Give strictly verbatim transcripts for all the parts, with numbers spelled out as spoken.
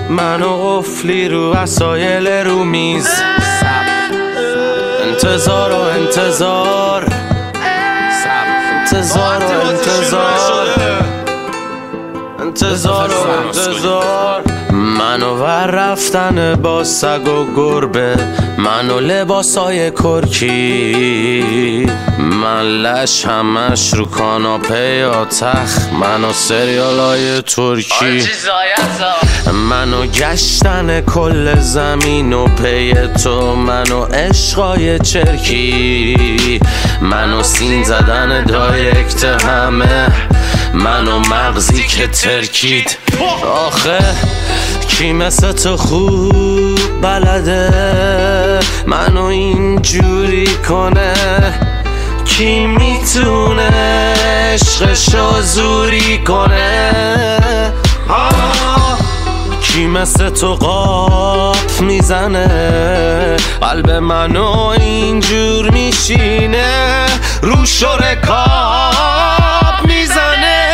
منو قفلی رو وسایل رو میز، انتظار و انتظار، انتظار و انتظار، انتظار و انتظار. منو ور رفتن با سگ و گربه، منو لباسای کرکی، من لش همش رو کاناپه یا تخت، منو سریالای ترکی، منو گشتن کل زمین و پی تو، منو عشقای چرکی، منو سین زدن دایرکت همه، منو مغزی که ترکید. آخه کی مثل تو خوب بلده منو اینجوری کنه؟ کی میتونه عشقشو زوری کنه؟ کی مثل تو قاپ میزنه قلب منو اینجور میشینه، رو شرکاب میزنه؟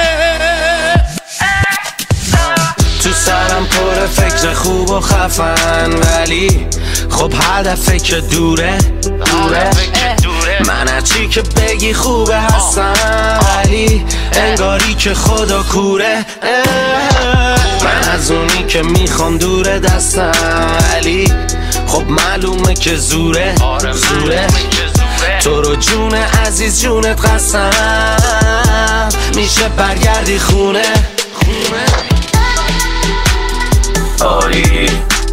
تو سرم پر فکر خوب و خفن، ولی خب هدفه که دوره دوره من هرچی که بگی خوبه هستم، ولی انگاری که خدا کوره. من از اونی که میخوام دوره دستم، ولی خب معلومه که زوره زوره. تو رو جون عزیز جونت قسم، میشه برگردی خونه آری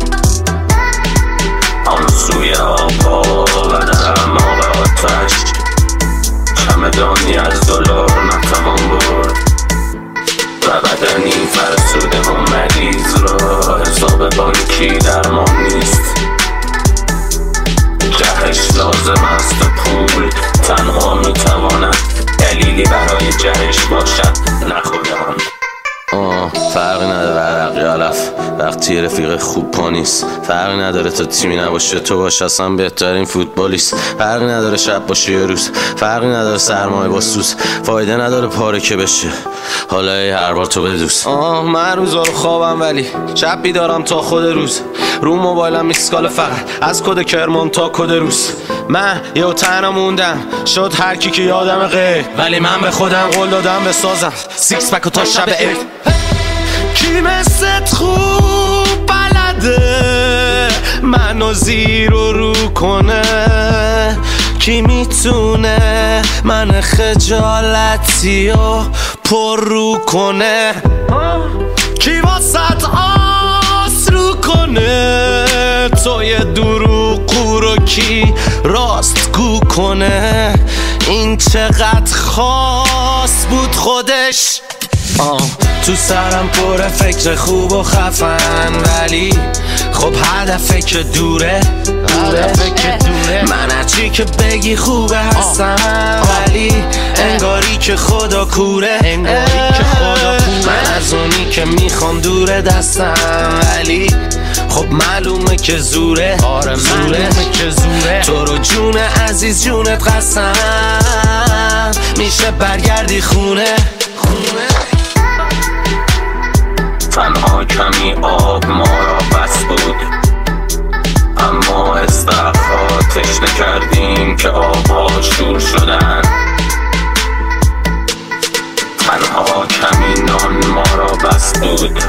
آن سوی آبا و درم آب آتش، چمدانی از دلار نتوان برد و بدنی فرسوده و مریض را حساب بانکی درمان نیست. جهش لازم است پول تنها میتواند دلیلی برای جهش باشد، نخودم آه فرقی نداره عرقی علف وقتی رفیق خوب پا نیست، فرقی نداره تا تیمی نباشه تو باشه اصلا بهترین فوتبالیست، فرقی نداره شب باشه یه روز، فرقی نداره سرمایه با سوز، فایده نداره پاره که بشه حالا ای هر بار تو بدوز. آه من روزا رو خوابم ولی شب بیدارم تا خود روز، رو موبایلم میسکال فقط از کد کرمان تا کد روز. من یه تنها موندم شد هر کی که یادم غیر، ولی من به خودم قول دادم بسازم سیکس پک و تا شب عید. کی مثل خوب بلده منو زیر و رو کنه؟ کی میتونه من خجالتی و پر رو کنه؟ کی واسط آس رو کنه؟ تو یه دروغ رو کی راست گو کنه؟ این چقدر خاص بود خودش. آه تو سرم پر فکر خوب و خفن، ولی خب هدفه که دوره هدفه که دوره من هرچی که بگی خوبه هستم، ولی انگاری که خدا کوره انگاری که خدا کوره. من از اونی که میخوام دوره دستم، ولی خب معلومه که زوره آره زوره که زوره. تو رو جون عزیز جونت قسم، میشه برگردی خونه خونه. تنها کمی آب ما را بس بود، اما استخرها تشنه کردیم که آبها شور شدن. تنها کمی نان ما را بس بود،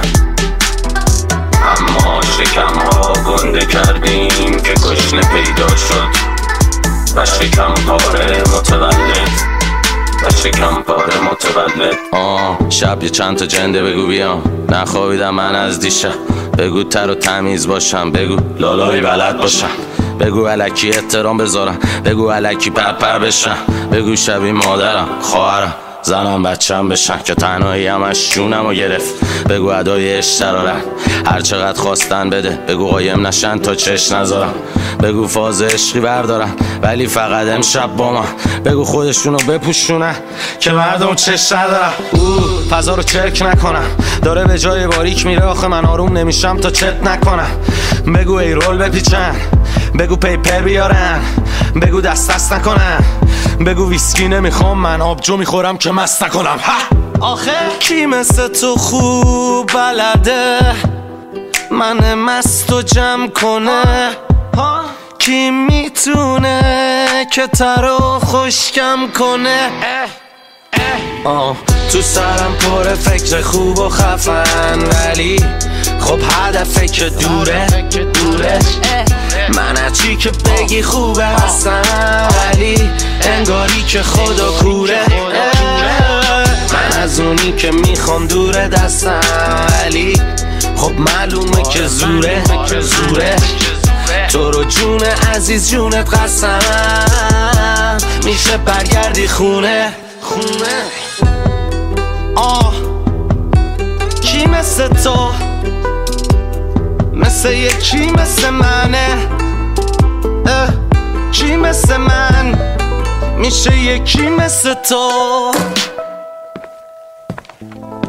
اما شکمها گنده کردیم که گشنه پیدا شد و شکم پاره متولد و شکم پاره متولد. آه شب یه چند تا جنده بگو بیام، نخوابیدم من از دیشب، بگو تر و تمیز باشم، بگو لالایی بلد باشم، بگو الکی احترام بذارم، بگو الکی پرپر بشم، بگو شبیه مادرم خواهرم زنم بچم بشن که تنهایی همش جونم رو گرفت، بگو ادای اشترارن هر چقدر خواستن بده، بگو قایم نشن تا چش نذارم، بگو فاز عشقی بردارن ولی فقط امشب با من، بگو خودشونو بپوشونن که مردم چش ندارم. او فضا رو چرک نکنم داره به جای باریک میره، آخه من آروم نمیشم تا چت نکنم، بگو ای رول بپیچن، بگو پیپر بیارن، بگو دست دست نکنن، بگو ویسکی نمیخوام من آبجو میخورم که مست نکنم. آخه کی مثل تو خوب بلده من مست و جمع کنه؟ کی میتونه که ترو خشکم کنه؟ آه تو سرم پر فکر خوب و خفن، ولی خب هدفه که دوره دوره. من هرچی که بگی خوبه هستم، ولی انگاری که خدا کوره. من از اونی که میخوام دوره دستم، ولی خب معلومه که زوره زوره. تو رو جون عزیز جونت قسم، میشه برگردی خونه خونه. آه کی مثل تو، مثل یکی مثل منه؟ کی مثل من میشه یکی مثل تو؟